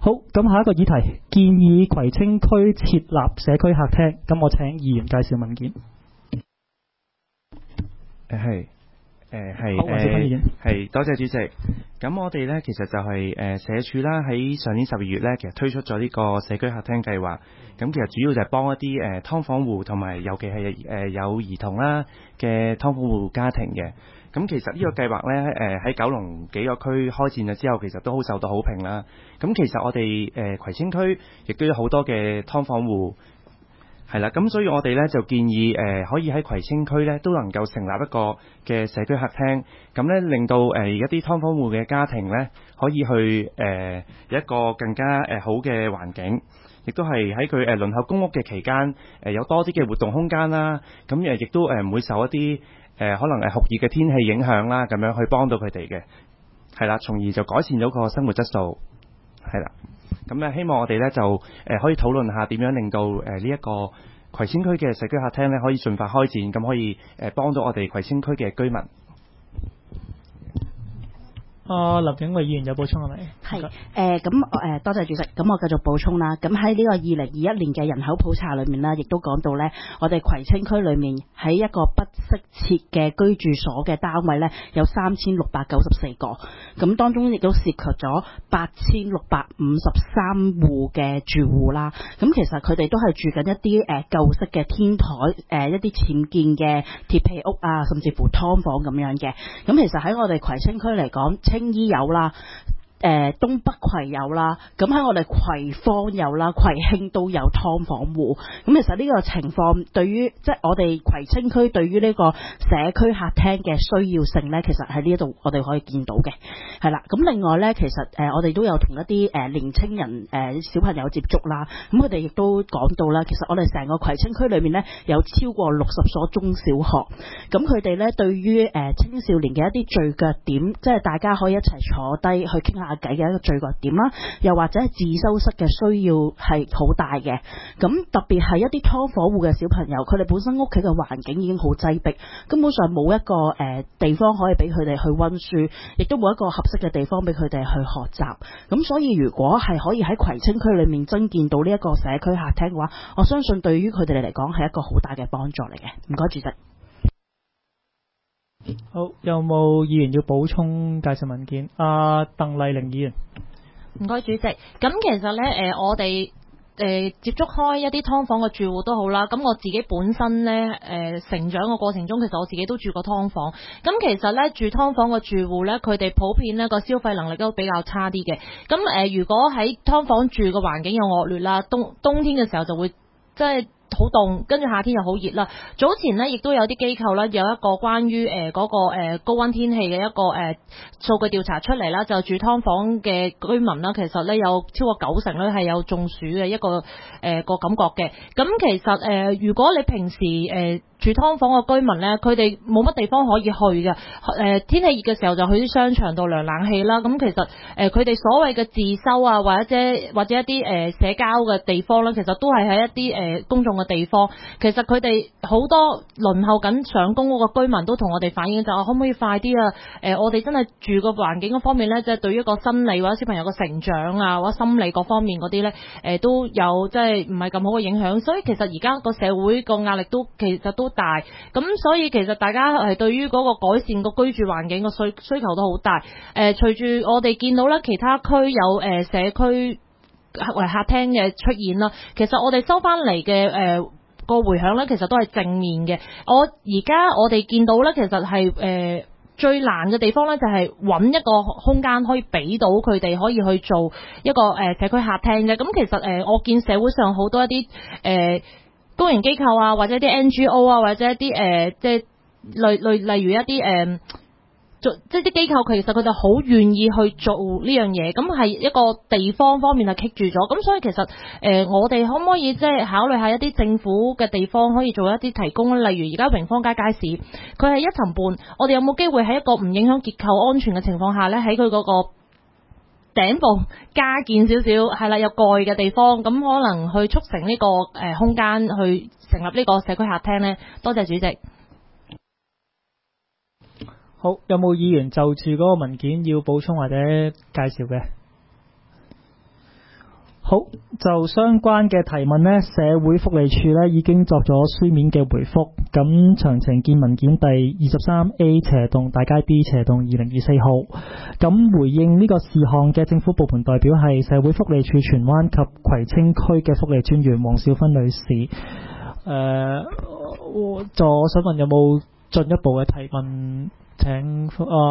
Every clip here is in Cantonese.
好，咁下一個議題，建議葵青區設立社區客廳。咁我請議員介紹文件。 係多謝主席。咁我哋呢，其實就係社署啦，喺上年12月呢，其實推出咗呢個社區客廳計劃。咁其實主要就係幫一啲劏房戶同埋尤其係有兒童啦嘅劏房戶家庭嘅。咁其實呢個計劃呢，喺九龍幾個區開展咗之後，其實都好受到好評啦。咁其實我哋葵青區亦都有好多嘅劏房戶。係啦，咁所以我哋咧就建議可以喺葵青區咧都能夠成立一個嘅社區客廳，咁咧令到而家啲劏房戶嘅家庭咧可以去有一個更加好嘅環境，亦都係喺佢輪候公屋嘅期間有多啲嘅活動空間啦，咁亦都唔會受一啲可能酷熱嘅天氣影響啦，咁樣去幫到佢哋嘅，係啦，從而就改善咗個生活質素，係啦。咁咧，希望我哋咧就可以討論下點樣令到呢一個葵青區嘅社區客廳咧可以盡快開展，咁可以幫到我哋葵青區嘅居民。 林景惠議員有補充係咪？ 係咁多謝主席，咁我繼續補充啦。咁喺呢個2021年嘅人口普查裏面呢，亦都講到呢，我哋葵青區裏面喺一個不適切嘅居住所嘅單位呢，有3694個，咁當中亦都涉及咗8653戶嘅住戶啦。咁其實佢哋都係住緊一啲舊式嘅天台，一啲僭建嘅鐵皮屋啊，甚至乎劏房咁樣嘅。咁其實喺我哋葵青區嚟講，青衣有啦，東北葵有啦，咁喺我哋葵芳有啦，葵興都有劏房戶。咁其實呢個情況對於即係我哋葵青區對於呢個社區客廳嘅需要性呢，其實喺呢度我哋可以見到嘅，係啦。咁另外呢，其實我哋都有同一啲年青人小朋友接觸啦，咁佢哋亦都講到啦，其實我哋成個葵青區裏面呢，有超過60所中小學，咁佢哋呢對於青少年嘅一啲聚腳點，即係大家可以一齊坐低去傾下計嘅一個聚腳點啦，又或者係自修室嘅需要係好大嘅。咁特別係一啲劏房戶嘅小朋友，佢哋本身屋企嘅環境已經好擠迫，根本上冇一個地方可以俾佢哋去溫書，亦都冇一個合適嘅地方俾佢哋去學習。咁所以如果係可以喺葵青區裏面增建到呢一個社區客廳嘅話，我相信對於佢哋嚟講係一個好大嘅幫助嚟嘅。唔該主席。 好，有冇議員要補充介紹文件？鄧麗玲議員。 唔該主席。咁其實呢，我哋接觸開一啲劏房嘅住戶都好啦。咁我自己本身呢，成長嘅過程中，其實我自己都住過劏房。咁其實呢，住劏房嘅住戶呢，佢哋普遍呢個消費能力都比較差啲嘅。咁如果喺劏房住嘅環境又惡劣啦，冬天嘅時候就會即係好凍，跟住夏天又好熱啦。早前呢，亦都有啲機構啦，有一個關於嗰個高溫天氣嘅一個數據調查出嚟啦，就住劏房嘅居民啦，其實呢，有超過90%呢係有中暑嘅一個個感覺嘅。咁其實如果你平時住劏房嘅居民呢，佢哋冇乜地方可以去嘅。天氣熱嘅時候就去啲商場度涼冷氣啦。咁其實佢哋所謂嘅自修啊，或者一啲社交嘅地方呢，其實都係喺一啲公眾嘅地方。其實佢哋好多輪候緊上公屋嘅居民都同我哋反映就話，可唔可以快啲啊？我哋真係住個環境嗰方面呢，即係對於一個心理或者小朋友嘅成長啊，或者心理各方面嗰啲呢，都有即係唔係咁好嘅影響。所以其實而家個社會個壓力都其實都大，咁所以其實大家係對於嗰個改善個居住環境個需求都好大。隨住我哋見到咧，其他區有社區客廳嘅出現啦，其實我哋收翻嚟嘅個回響咧，其實都係正面嘅。而家我哋見到咧，其實係最難嘅地方咧，就係揾一個空間可以俾到佢哋可以去做一個社區客廳嘅。咁其實我見社會上好多一啲公營機構啊，或者啲 NGO 啊，或者一啲即係例如一啲即係啲機構，其實佢哋好願意去做呢樣嘢，咁係一個地方方面係棘住咗。咁所以其實我哋可唔可以即係考慮下一啲政府嘅地方可以做一啲提供，例如而家榮芳街街市，佢係1層半，我哋有冇機會喺一個唔影響結構安全嘅情況下呢，喺佢嗰個頂部加建少少係啦，有蓋嘅地方，咁可能去促成呢個空間去成立呢個社區客廳呢？多謝主席。 好，有冇議員就住嗰個文件要補充或者介紹嘅？ 好，就相關嘅提問呢，社會福利署呢已經作咗書面嘅回覆，咁詳情見文件第 23A/大街 B/2024號。咁回應呢個事項嘅政府部門代表係社會福利署荃灣及葵青區嘅福利專員黃少芬女士。我想問有冇進一步嘅提問？請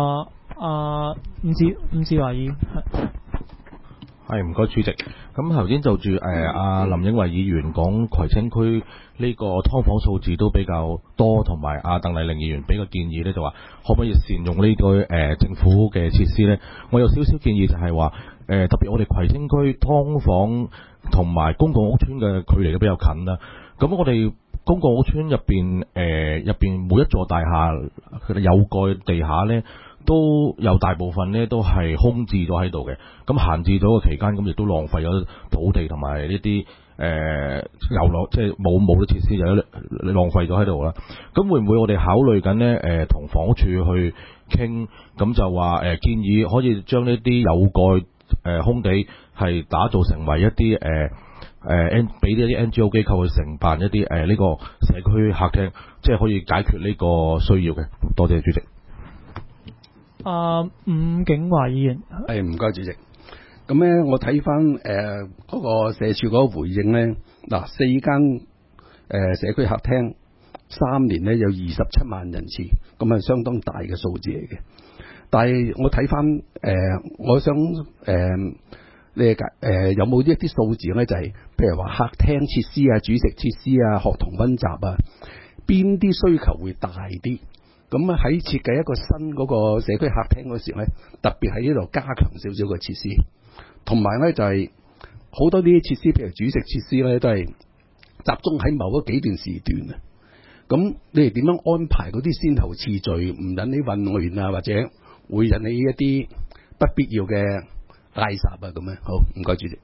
伍志華議員。 係，唔該主席。咁頭先就住阿林英偉議員講葵青區呢個劏房數字都比較多，同埋阿鄧麗玲議員俾個建議呢，就話可唔可以善用呢個政府嘅設施呢？我有少少建議就係話特別我哋葵青區劏房同埋公共屋邨嘅距離都比較近啦。咁我哋公共屋邨入邊每一座大廈有蓋地下呢，都有大部分呢都係空置咗喺度嘅，咁閒置咗嘅期間，咁亦都浪費咗土地同埋呢啲遊樂，即係冇嘅設施就浪費咗喺度啦。咁會唔會我哋考慮緊呢？同房屋署去傾，咁就話建議可以將呢啲有蓋空地係打造成為一啲俾呢啲 NGO 機構去承辦一啲呢個社區客廳，即係可以解決呢個需要嘅。多謝主席。 伍景華議員， 係唔該主席。咁咧，我睇翻嗰個社署嗰個回應咧，嗱4間社區客廳3年咧有27萬人次，咁係相當大嘅數字嚟嘅。但係我睇翻我想你有冇一啲數字咧？就係譬如話客廳設施啊、煮食設施啊、學童溫習啊，邊啲需求會大啲？咁喺設計一個新嗰個社區客廳嗰時咧，特別喺呢度加強少少嘅設施，同埋咧就係好多啲設施，譬如煮食設施咧，都係集中喺某嗰幾段時段啊。咁你哋點樣安排嗰啲先後次序，唔引起混亂啊，或者會引起一啲不必要嘅嗌霎啊咁樣？好，唔該主席。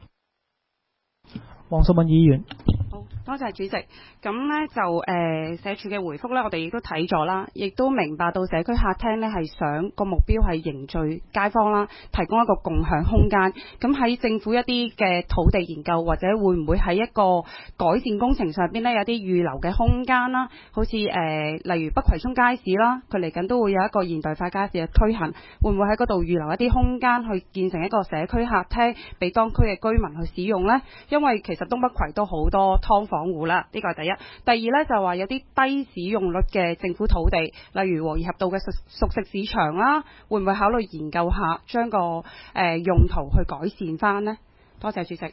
黃淑敏議員。 好，多謝主席。咁呢就社署嘅回覆呢，我哋亦都睇咗啦，亦都明白到社區客廳呢係想個目標係凝聚街坊啦，提供一個共享空間。咁喺政府一啲嘅土地研究，或者會唔會喺一個改善工程上邊呢，有啲預留嘅空間啦？好似例如北葵涌街市啦，佢嚟緊都會有一個現代化街市嘅推行，會唔會喺嗰度預留一啲空間去建成一個社區客廳，俾當區嘅居民去使用呢？因為其實東北葵都好多劏房戶啦，呢個係第一。第二呢，就話有啲低使用率嘅政府土地，例如和宜合道嘅熟食市場啦，會唔會考慮研究下將個用途去改善翻呢？多謝主席。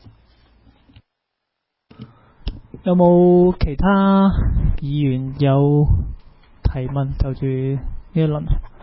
有冇其他議員有提問就住呢一輪？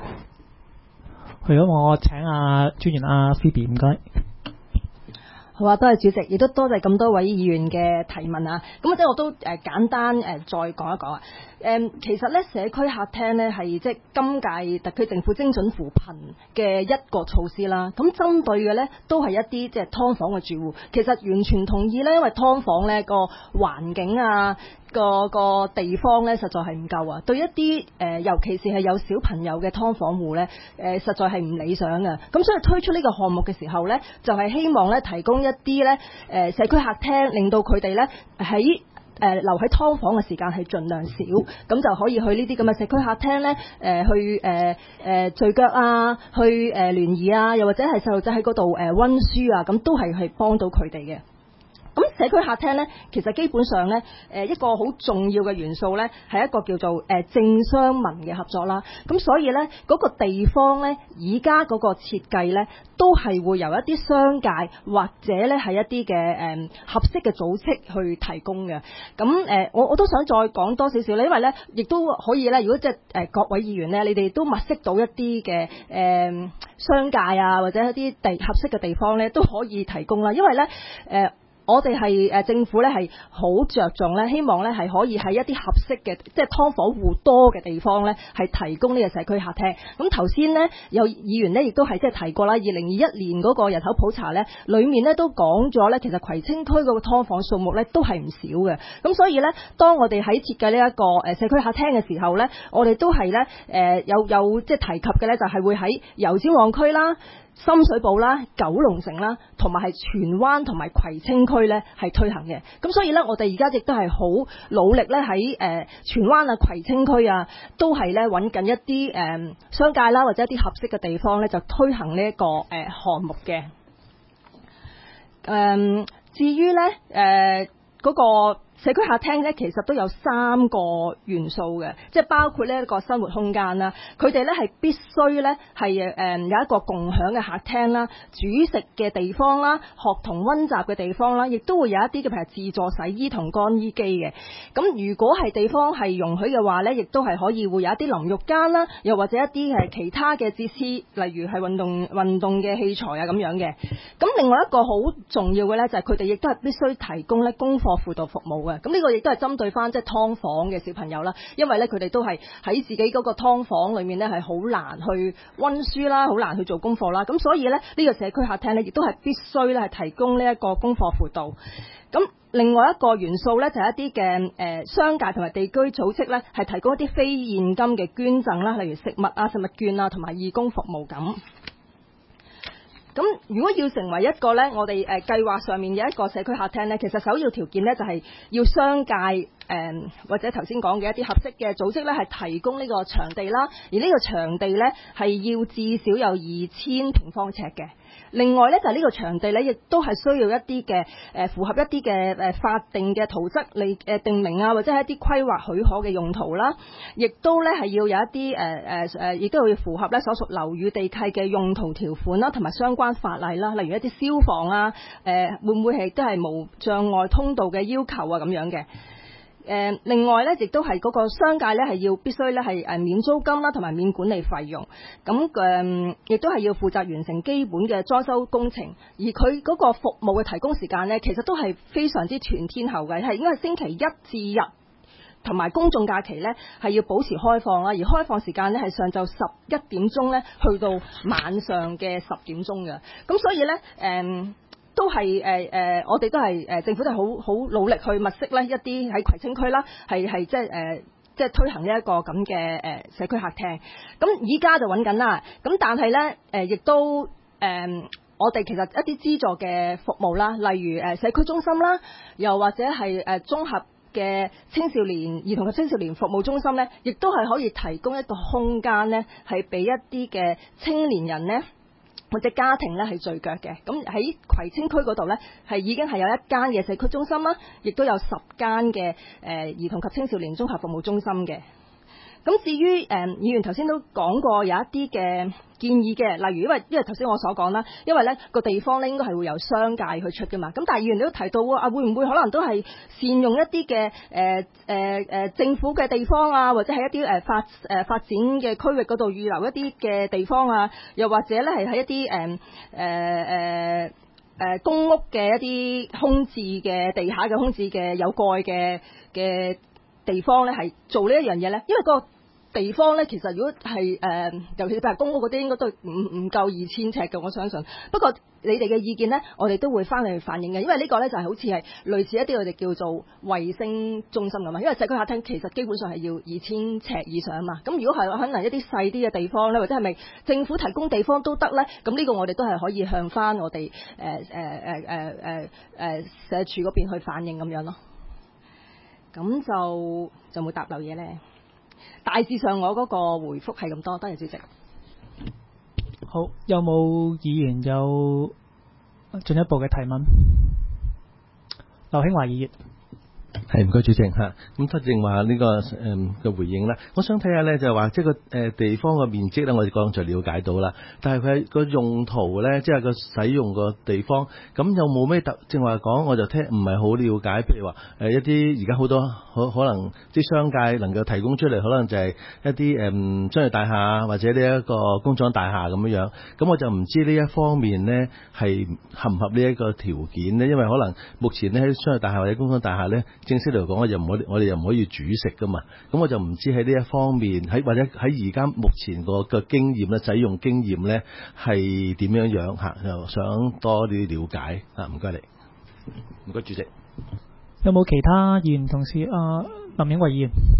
如果我請專員Phoebe，唔該。 好啊，多謝主席，亦都多謝咁多位議員嘅提問啊。咁即係我都簡單再講一講啊。其實咧社區客廳咧係即係今屆特區政府精準扶貧嘅一個措施啦。咁針對嘅咧都係一啲即係劏房嘅住戶，其實完全同意咧，因為劏房咧個環境啊，個地方咧實在係唔夠啊。對一啲尤其是係有小朋友嘅劏房戶咧，實在係唔理想嘅。咁所以推出呢個項目嘅時候咧，就係希望咧提供一啲咧社區客廳，令到佢哋咧喺留喺劏房嘅時間係盡量少，咁就可以去呢啲咁嘅社區客廳咧，去聚腳啊，去聯誼啊，又或者係細路仔喺嗰度溫書啊，咁都係幫到佢哋嘅。咁社區客廳咧，其實基本上咧，一個好重要嘅元素咧，係一個叫做政商民嘅合作啦。咁所以咧，嗰個地方咧，而家嗰個設計咧，都係會由一啲商界或者咧係一啲嘅合適嘅組織去提供嘅。咁我都想再講多少少咧，因為咧，亦都可以咧，如果即係各位議員咧，你哋都物色到一啲嘅商界啊，或者一啲合適嘅地方咧，都可以提供啦。因為咧我哋係政府咧係好着重咧，希望咧係可以喺一啲合適嘅即係劏房戶多嘅地方咧，係提供呢個社區客廳。咁頭先咧有議員咧亦都係即係提過啦，2021年嗰個人口普查咧，裡面咧都講咗咧，其實葵青區嗰個劏房數目咧都係唔少嘅。咁所以咧，當我哋喺設計呢一個社區客廳嘅時候咧，我哋都係咧有即係提及嘅咧，就係會喺油尖旺區啦、 深水埗啦、九龍城啦，同埋係荃灣同埋葵青區咧係推行嘅。咁所以咧，我哋而家亦都係好努力咧喺荃灣啊、葵青區啊，都係咧揾緊一啲商界啦或者一啲合適嘅地方咧，就推行呢一個項目嘅。至於咧嗰個社區客廳咧，其實都有3個元素嘅，即係包括呢一個生活空間啦。佢哋咧係必須咧係有一個共享嘅客廳啦、煮食嘅地方啦、學童溫習嘅地方啦，亦都會有一啲嘅譬如自助洗衣同乾衣機嘅。咁如果係地方係容許嘅話咧，亦都係可以會有一啲淋浴間啦，又或者一啲係其他嘅設施，例如係運動嘅器材啊咁樣嘅。咁另外一個好重要嘅咧，就係佢哋亦都係必須提供咧功課輔導服務嘅。咁呢個亦都係針對翻即係劏房嘅小朋友啦，因為咧佢哋都係喺自己嗰個劏房裏面咧係好難去溫書啦，好難去做功課啦。咁所以咧呢個社區客廳咧亦都係必須咧係提供呢一個功課輔導。咁另外一個元素咧就係一啲嘅商界同埋地區組織咧係提供一啲非現金嘅捐贈啦，例如食物啊、食物券啊同埋義工服務咁。咁如果要成為一個咧，我哋計劃上面嘅一個社區客廳咧，其實首要條件咧就係要商界或者頭先講嘅一啲合適嘅組織咧，係提供呢個場地啦，而呢個場地咧係要至少有2000平方尺嘅。另外咧就係呢個場地咧，亦都係需要一啲嘅符合一啲嘅法定嘅圖則嚟定明啊，或者係一啲規劃許可嘅用途啦，亦都咧係要有一啲亦都要符合咧所屬樓宇地契嘅用途條款啦，同埋相關法例啦，例如一啲消防啊，會唔會係都係無障礙通道嘅要求啊咁樣嘅。另外咧，亦都係嗰個商界咧係要必須咧係免租金啦，同埋免管理費用。咁亦都係要負責完成基本嘅裝修工程。而佢嗰個服務嘅提供時間咧，其實都係非常之全天候嘅，係應該係星期一至日同埋公眾假期咧係要保持開放啦。而開放時間咧係上晝11點鐘咧去到晚上嘅10點鐘嘅。咁所以咧都係我哋都係政府都係好努力去物色咧一啲喺葵青區啦，係即係推行呢一個咁嘅社區客廳。咁依家就揾緊啦。咁但係咧亦都我哋其實一啲資助嘅服務啦，例如社區中心啦，又或者係綜合嘅青少年兒童及青少年服務中心咧，亦都係可以提供一個空間咧，係俾一啲嘅青年人咧，或者家庭咧係聚腳嘅。咁喺葵青區嗰度咧，係已經係有1間嘅社區中心啦，亦都有10間嘅兒童及青少年綜合服務中心嘅。咁至於議員頭先都講過有一啲嘅建議嘅，例如因為頭先我所講啦，因為咧個地方咧應該係會由商界去出㗎嘛。咁但係議員都提到會唔會可能都係善用一啲嘅政府嘅地方啊，或者喺一啲發展嘅區域嗰度預留一啲嘅地方啊，又或者咧係喺一啲公屋嘅一啲空置嘅地下嘅空置嘅有蓋嘅地方咧，係做呢一樣嘢咧，因為個地方咧，其實如果係尤其是譬如公屋嗰啲，應該都唔夠2000尺嘅，我相信。不過你哋嘅意見咧，我哋都會翻嚟反映嘅，因為呢個咧就係好似係類似一啲我哋叫做衛星中心咁嘛。因為社區客廳其實基本上係要2000尺以上嘛。咁如果係可能一啲細啲嘅地方咧，或者係咪政府提供地方都得咧？咁呢個我哋都係可以向翻我哋社署嗰邊去反映咁樣咯。咁就冇答漏嘢咧。大致上我嗰個回覆係咁多，多謝主席。 好，有冇議員有進一步嘅提問？劉興華議員。 係，唔該主席嚇。咁德正話呢個嘅回應啦，我想睇下咧就係話即係個地方嘅面積咧，我哋剛才了解到啦。但係佢個用途咧，即係個使用個地方，咁有冇咩特？正話講我就聽唔係好了解。譬如話一啲而家好多可能啲商界能夠提供出嚟，可能就係一啲商業大廈或者呢一個工廠大廈咁樣。咁我就唔知呢一方面咧係合唔合呢一個條件咧？因為可能目前咧喺商業大廈或者工廠大廈咧，正式嚟講，我哋又唔可以煮食噶嘛，咁我就唔知喺呢一方面，或者喺而家目前個經驗咧，使用經驗咧係點樣樣嚇，又想多啲了解啊！唔該你，唔該主席。 有冇其他議員同事？林永維議員。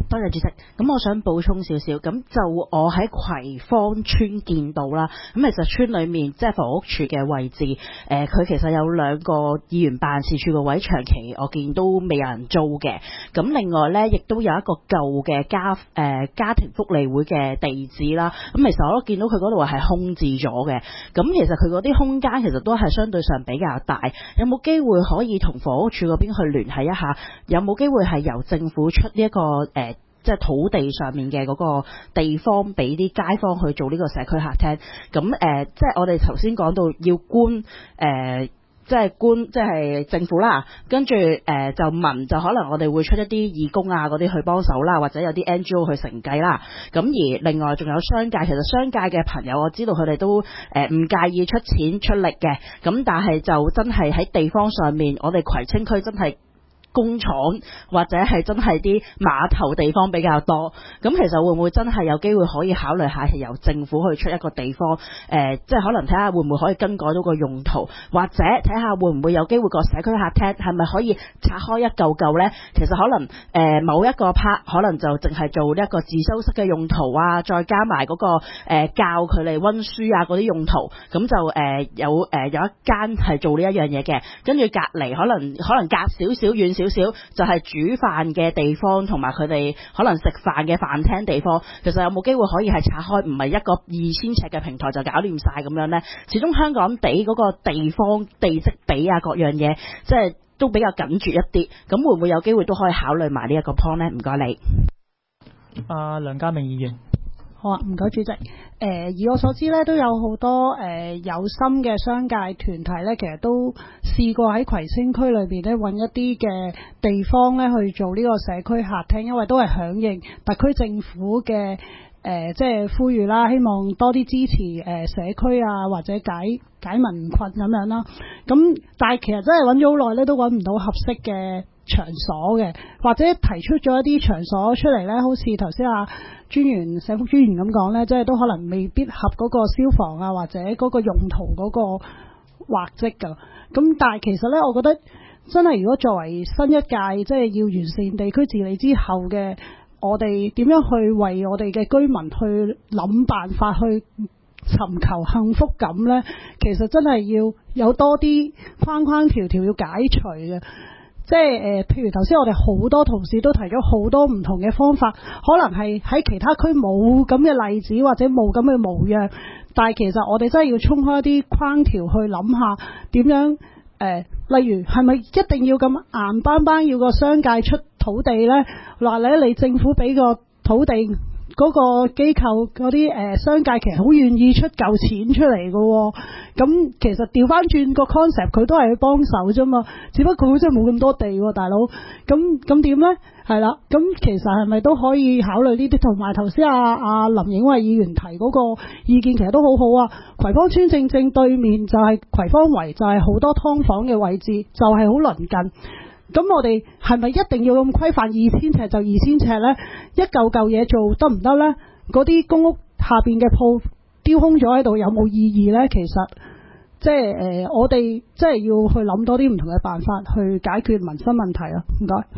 多謝主席。咁我想補充少少，咁就我喺葵芳村見到啦。咁其實村裏面即係房屋處嘅位置，佢其實有2個議員辦事處個位，長期我見都未有人租嘅。咁另外呢，亦都有一個舊嘅家庭福利會嘅地址啦。咁其實我都見到佢嗰度係空置咗嘅。咁其實佢嗰啲空間其實都係相對上比較大。有冇機會可以同房屋處嗰邊去聯繫一下？有冇機會係由政府出呢一個即係土地上面嘅嗰個地方，俾啲街坊去做呢個社區客廳？咁即係我哋頭先講到要即係政府啦，跟住就民就可能我哋會出一啲義工啊嗰啲去幫手啦，或者有啲 NGO 去承繼啦。咁而另外仲有商界，其實商界嘅朋友我知道佢哋都唔介意出錢出力嘅，咁但係就真係喺地方上面，我哋葵青區真係工廠或者係真係啲碼頭地方比較多，咁其實會唔會真係有機會可以考慮下係由政府去出一個地方，即係可能睇下會唔會可以更改到個用途，或者睇下會唔會有機會個社區客廳係咪可以拆開一嚿嚿呢？其實可能某一個 part 可能就淨係做一個自修室嘅用途啊，再加埋嗰個教佢哋溫書啊嗰啲用途，咁就有一間係做呢一樣嘢嘅，跟住隔離可能隔少少遠少少就係煮飯嘅地方，同埋佢哋可能食飯嘅飯廳地方，其實有冇機會可以係拆開，唔係一個2000尺嘅平台就搞掂晒咁樣呢？始終香港地嗰個地方地積比啊各樣嘢，即係都比較緊絀一啲，咁會唔會有機會都可以考慮埋呢一個 point 呢？唔該你。 梁家明議員。 好啊，唔該主席。以我所知咧，都有好多有心嘅商界團體咧，其實都試過喺葵青區裏邊咧揾一啲嘅地方咧去做呢個社區客廳，因為都係響應特區政府嘅即係呼籲啦，希望多啲支持社區啊，或者解民困咁樣啦。咁但係其實真係揾咗好耐咧，都揾唔到合適嘅場所嘅，或者提出咗一啲場所出嚟咧，好似頭先社福專員咁講咧，即係都可能未必合嗰個消防啊，或者嗰個用途嗰個畫則㗎。咁但係其實咧，我覺得真係如果作為新一屆，即係要完善地區治理之後嘅，我哋點樣去為我哋嘅居民去諗辦法去尋求幸福感咧？其實真係要有多啲框框條條要解除嘅。即係譬如頭先我哋好多同事都提咗好多唔同嘅方法，可能係喺其他區冇咁嘅例子或者冇咁嘅模樣，但係其實我哋真係要衝開一啲框條去諗下點樣例如係咪一定要咁硬邦邦要個商界出土地呢？嗱咧，你政府俾個土地嗰個機構嗰啲商界其實好願意出嚿錢出嚟嘅喎，咁其實調翻轉個 concept 佢都係去幫手啫嘛，只不過佢真係冇咁多地喎，大佬，咁點呢？係啦，咁其實係咪都可以考慮呢啲？同埋頭先阿林影惠議員提嗰個意見其實都好好啊！葵芳村正對面就係葵芳圍，就係好多劏房嘅位置，就係好鄰近。咁我哋係咪一定要咁規範2000尺就2000尺呢？一嚿嚿嘢做得唔得呢？嗰啲公屋下邊嘅鋪丟空咗喺度，有冇意義呢？其實即係我哋即係要去諗多啲唔同嘅辦法去解決民生問題啊！唔該。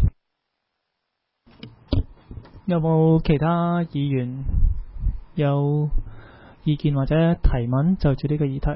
有冇其他議員有意見或者提問就住呢個議題？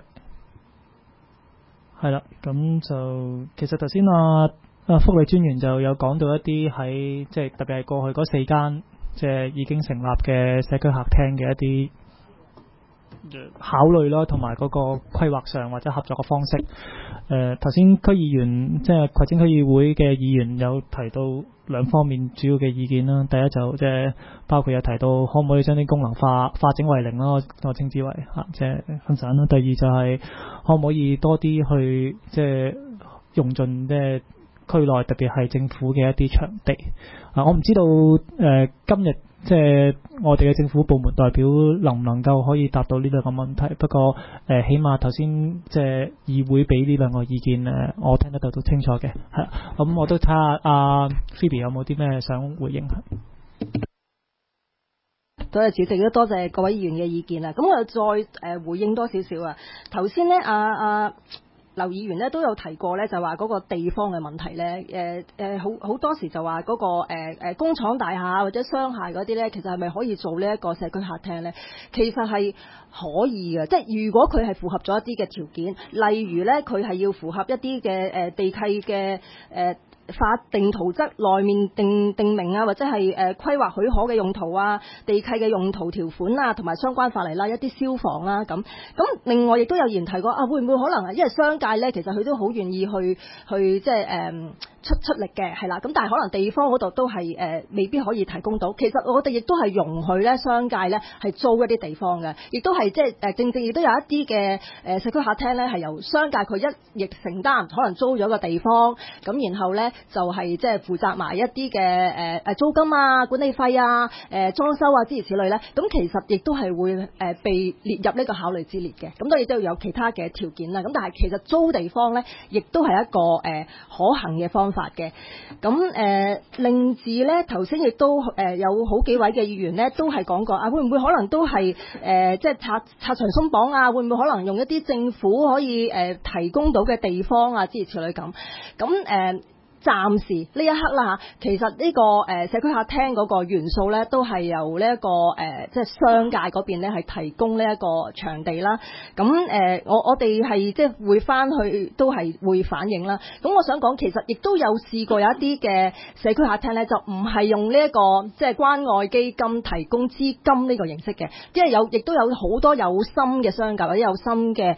係啦，咁就其實頭先福利專員就有講到一啲喺即係特別係過去嗰4間即係已經成立嘅社區客廳嘅一啲考慮啦，同埋嗰個規劃上或者合作嘅方式。頭先區議員即係葵青區議會嘅議員有提到2方面主要嘅意見啦。第一就即係包括有提到可唔可以將啲功能化整為零啦，我稱之為即係分散啦。第二就係可唔可以多啲去即係用盡即係區內特別係政府嘅一啲場地。我唔知道今日即係我哋嘅政府部門代表能唔能夠可以答到呢2個問題。不過起碼頭先即係議會俾呢2個意見我聽得到都清楚嘅。係咁，我都睇下阿 Phoebe 有冇啲咩想回應。 多謝主席，都多謝各位議員嘅意見啦。咁我再回應多少少啊。頭先呢劉議員咧都有提過咧，就話嗰個地方嘅問題咧，好多時就話嗰個工廠大廈或者商廈嗰啲咧，其實係咪可以做呢一個社區客廳咧？其實係可以嘅，即係如果佢係符合咗一啲嘅條件，例如咧佢係要符合一啲嘅地契嘅法定圖則內面定明啊，或者係規劃許可嘅用途啊、地契嘅用途條款啊，同埋相關法例啦、一啲消防啦咁。另外亦都有言提過啊，會唔會可能係因為商界咧，其實佢都好願意去即係出力嘅，係啦。咁但係可能地方嗰度都係未必可以提供到。其實我哋亦都係容許咧商界咧係租一啲地方嘅，亦都係即係正正亦都有一啲嘅社區客廳咧係由商界佢一役承擔，可能租咗個地方，咁然後咧就係即係負責埋一啲嘅租金啊、管理費啊、裝修啊諸如此類咧。咁其實亦都係會被列入呢個考慮之列嘅。咁當然都要有其他嘅條件啦。咁但係其實租地方咧，亦都係一個可行嘅方法嘅。咁另至咧，頭先亦都有好幾位嘅議員咧，都係講過啊，會唔會可能都係即係拆牆鬆綁啊？會唔會可能用一啲政府可以提供到嘅地方啊諸如此類咁？咁暫時呢一刻啦嚇，其實呢個社區客廳嗰個元素咧，都係由呢一個即係商界嗰邊咧係提供呢一個場地啦。咁我哋係即係會翻去都係會反映啦。咁我想講，其實亦都有試過有一啲嘅社區客廳咧，就唔係用呢一個即係關愛基金提供資金呢個形式嘅，即係亦都有好多有心嘅商界或者有心嘅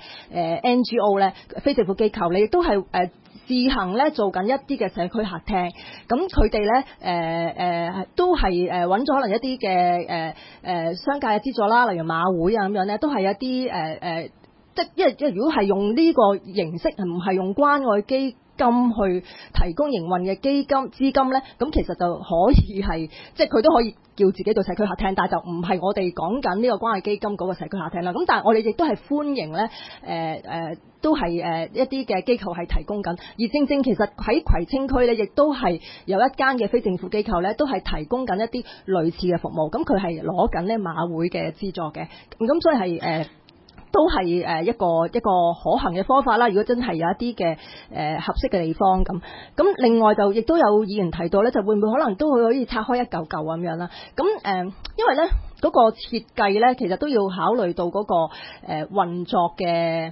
NGO 咧，非政府機構咧，亦都係自行咧做緊一啲嘅社區客廳，咁佢哋咧都係揾咗可能一啲嘅商界嘅資助啦，例如馬會啊咁樣咧，都係一啲即係因為如果係用呢個形式，唔係用關愛基金去提供營運嘅資金咧，咁其實就可以係即係佢都可以叫自己做社區客廳，但係就唔係我哋講緊呢個關愛基金嗰個社區客廳啦。咁但係我哋亦都係歡迎咧，都係一啲嘅機構係提供緊，而正正其實喺葵青區咧，亦都係有一間嘅非政府機構咧，都係提供緊一啲類似嘅服務。咁佢係攞緊咧馬會嘅資助嘅，咁所以係都係一個可行嘅方法啦。如果真係有一啲嘅合適嘅地方咁另外就亦都有議員提到咧，就會唔會可能都可以拆開一嚿嚿咁樣啦？因為咧嗰個設計咧，其實都要考慮到嗰個運作嘅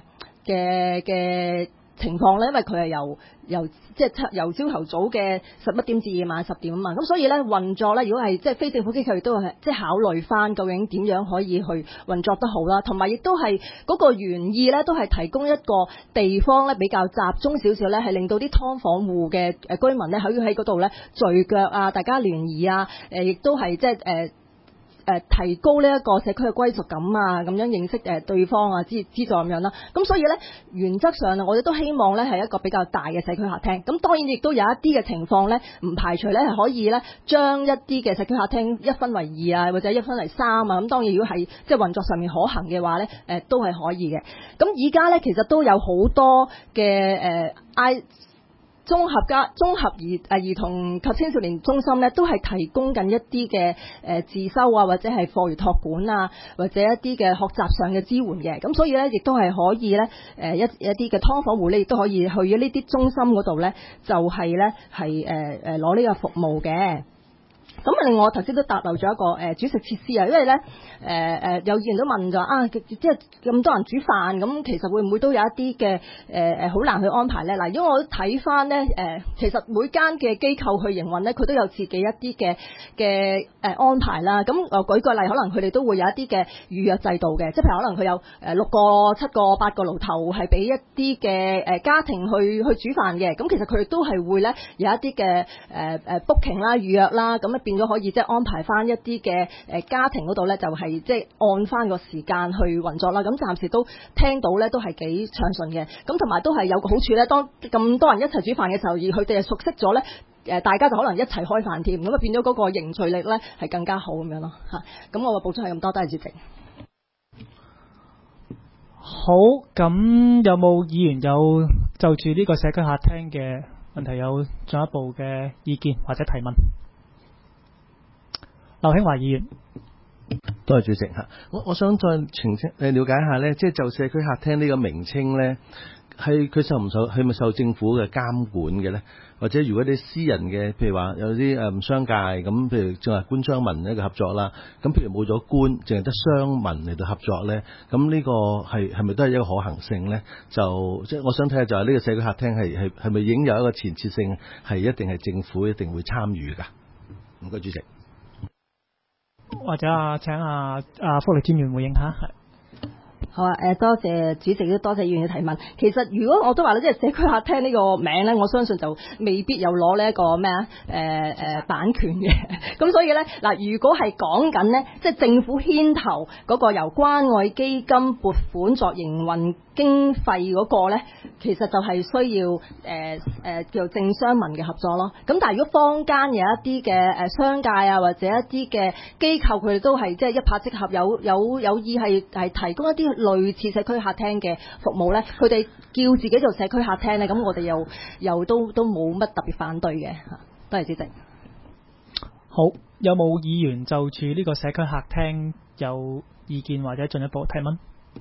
情況咧，因為佢係由朝頭早嘅11點至夜晚10點啊嘛，咁所以咧運作咧，如果係即係非政府機構，亦都係即係考慮翻究竟點樣可以去運作得好啦，同埋亦都係嗰個原意咧，都係提供一個地方咧比較集中少少咧，係令到啲劏房戶嘅居民咧可以喺嗰度咧聚腳啊，大家聯誼啊，亦都係即係提高呢一個社區嘅歸屬感啊，咁樣認識對方啊，資助咁樣啦。咁所以咧，原則上我哋都希望咧係一個比較大嘅社區客廳。咁當然亦都有一啲嘅情況咧，唔排除咧係可以咧將一啲嘅社區客廳一分為2啊，或者一分為3啊。咁當然如果係即係運作上面可行嘅話咧，都係可以嘅。咁而家咧其實都有好多嘅綜合兒童及青少年中心咧，都係提供緊一啲嘅自修啊，或者係課餘託管啊，或者一啲嘅學習上嘅支援嘅。咁所以咧，亦都係可以咧一啲嘅劏房戶咧，亦都可以去咗呢啲中心嗰度咧，就係咧係攞呢個服務嘅。咁另外我頭先都答漏咗一個煮食設施啊，因為咧有議員都問咗啊，即係咁多人煮飯，咁其實會唔會都有一啲嘅好難去安排咧？嗱，因為我都睇翻咧其實每間嘅機構去營運咧，佢都有自己一啲嘅安排啦。咁舉個例，可能佢哋都會有一啲嘅預約制度嘅，即係譬如可能佢有6個、7個、8個爐頭係俾一啲嘅家庭去煮飯嘅。咁其實佢哋都係會咧有一啲嘅booking 啦、預約啦，咁變咗可以即係安排翻一啲嘅家庭嗰度咧，就係即係按翻個時間去運作啦。咁暫時都聽到咧，都係幾暢順嘅。咁同埋都係有個好處咧，當咁多人一齊煮飯嘅時候，而佢哋係熟悉咗咧，大家就可能一齊開飯添，咁啊變咗嗰個凝聚力咧係更加好咁樣咯嚇。咁我嘅補充係咁多，多謝主席。 好，咁有冇議員有就住呢個社區客廳嘅問題有進一步嘅意見或者提問？劉興華議員， 多謝主席嚇。我想再澄清了解一下咧，即係就社區客廳呢個名稱咧， 係佢受唔受係咪受政府嘅監管嘅咧？或者如果啲私人嘅，譬如話有啲商界咁，譬如即係官商民一個合作啦，咁譬如冇咗官，淨係得商民嚟到合作咧，咁呢個係咪都係一個可行性咧？就即係我想睇下就係呢個社區客廳係咪已經有一個前設性，係一定係政府一定會參與㗎？唔該，主席。 或者請福利專員回應下。 好啊，多謝主席，都多謝議員嘅提問。其實如果我都話啦，即係社區客廳呢個名咧，我相信就未必有攞呢一個咩版權嘅。咁所以咧嗱，如果係講緊咧，即係政府牽頭嗰個由關愛基金撥款作營運經費嗰個咧，其實就係需要叫政商民嘅合作咯。咁但係如果坊間有一啲嘅商界啊，或者一啲嘅機構，佢哋都係即係一拍即合，有意係提供一啲類似社區客廳嘅服務咧，佢哋叫自己做社區客廳咧，咁我哋又都冇乜特別反對嘅嚇。多謝主席。 好，有冇議員就住呢個社區客廳有意見或者進一步提問？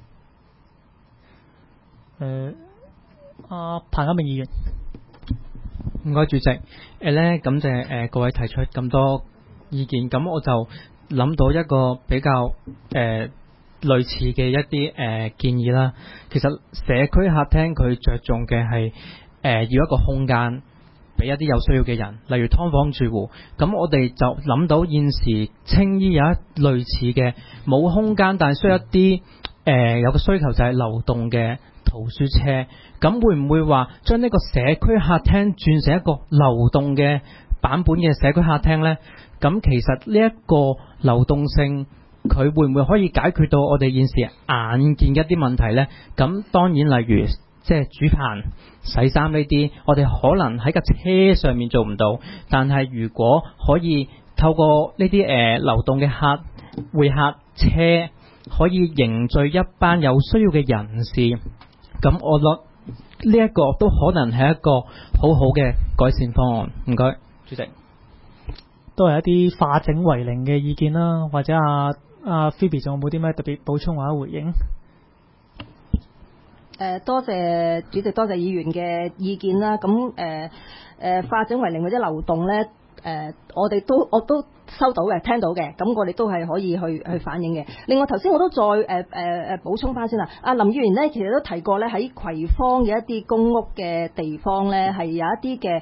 彭家明議員， 唔該主席。感謝各位提出咁多意見，咁我就諗到一個比較類似嘅一啲建議啦。其實社區客廳佢着重嘅係要一個空間俾一啲有需要嘅人，例如劏房住戶。咁我哋就諗到現時青衣有一類似嘅冇空間，但係需要一啲有個需求就係流動嘅圖書車。咁會唔會話將呢個社區客廳轉成一個流動嘅版本嘅社區客廳呢？咁其實呢一個流動性，佢會唔會可以解決到我哋現時眼見嘅一啲問題呢？咁當然例如即係煮飯、洗衫呢啲，我哋可能喺架車上面做唔到，但係如果可以透過呢啲流動嘅會客車，可以凝聚一班有需要嘅人士，咁我覺得呢一個都可能係一個好好嘅改善方案。唔該，主席。 都係一啲化整為零嘅意見啦，或者阿 Phoebe 仲有冇啲咩特別補充或者回應？ 多謝主席，多謝議員嘅意見啦。咁化整為零或者流動咧，我都收到嘅，聽到嘅，咁我哋都係可以去反映嘅。另外頭先我都再補充翻先啦。阿林議員咧，其實都提過咧，喺葵芳嘅一啲公屋嘅地方咧，係有一啲嘅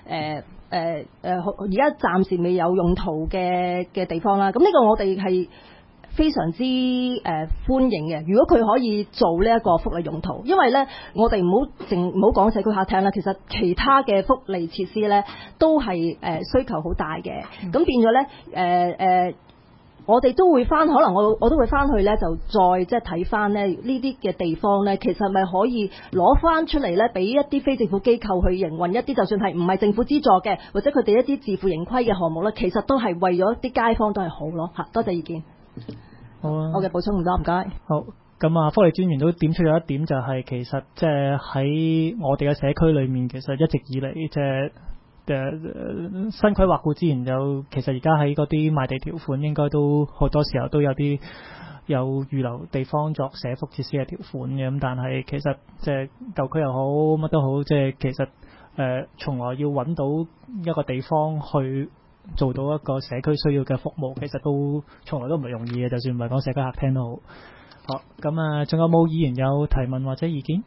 而家暫時未有用途嘅地方啦。咁呢個我哋係非常之歡迎嘅。如果佢可以做呢一個福利用途，因為咧我哋唔好講社區客廳啦，其實其他嘅福利設施咧都係需求好大嘅。咁變咗咧我哋都會翻，可能我都會翻去咧，就再即係睇翻咧呢啲嘅地方咧，其實咪可以攞翻出嚟咧，俾一啲非政府機構去營運一啲，就算係唔係政府資助嘅，或者佢哋一啲自負盈虧嘅項目咧，其實都係為咗啲街坊都係好咯嚇。多謝意見。 好啊， 我嘅補充唔多，唔該。 好，咁福利專員都點出咗一點，就係其實即係喺我哋嘅社區裏面，其實一直以嚟即係新規劃固之前有，其實而家喺嗰啲賣地條款應該都好多時候都有預留地方作社福設施嘅條款嘅。咁但係其實即係舊區又好乜都好，即係其實從來要揾到一個地方去做到一個社區需要嘅服務，其實都從來都唔係容易嘅，就算唔係講社區客廳都好。好，咁仲有冇議員有提問或者意見？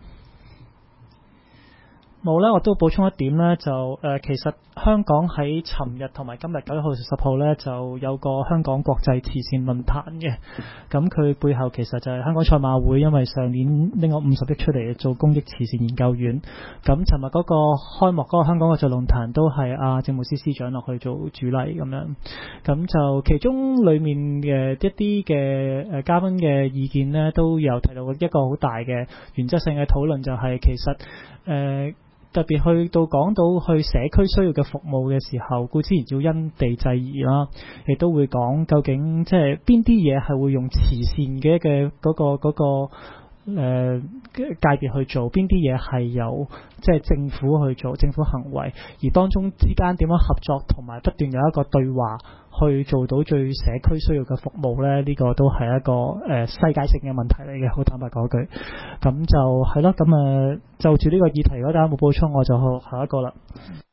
冇咧，我都補充一點咧，就其實香港喺尋日同埋今日9月10號咧，就有個香港國際慈善論壇嘅。咁佢背後其實就係香港賽馬會，因為上年拎咗50億出嚟做公益慈善研究院。咁尋日嗰個開幕嗰個香港國際論壇都係政務司司長落去做主禮咁樣。咁就其中裡面嘅一啲嘅嘉賓嘅意見咧，都有提到一個好大嘅原則性嘅討論，就係其實特別去到講到去社區需要嘅服務嘅時候，固之然要因地制宜啦，亦都會講究竟即係邊啲嘢係會用慈善嘅嗰個界別去做，邊啲嘢係由即係政府去做政府行為，而當中之間點樣合作同埋不斷有一個對話去做到最社區需要嘅服務咧，呢個都係一個世界性嘅問題嚟嘅，好坦白講句。咁就係咯，咁就住呢個議題，如果大家冇補充，我就下一個啦。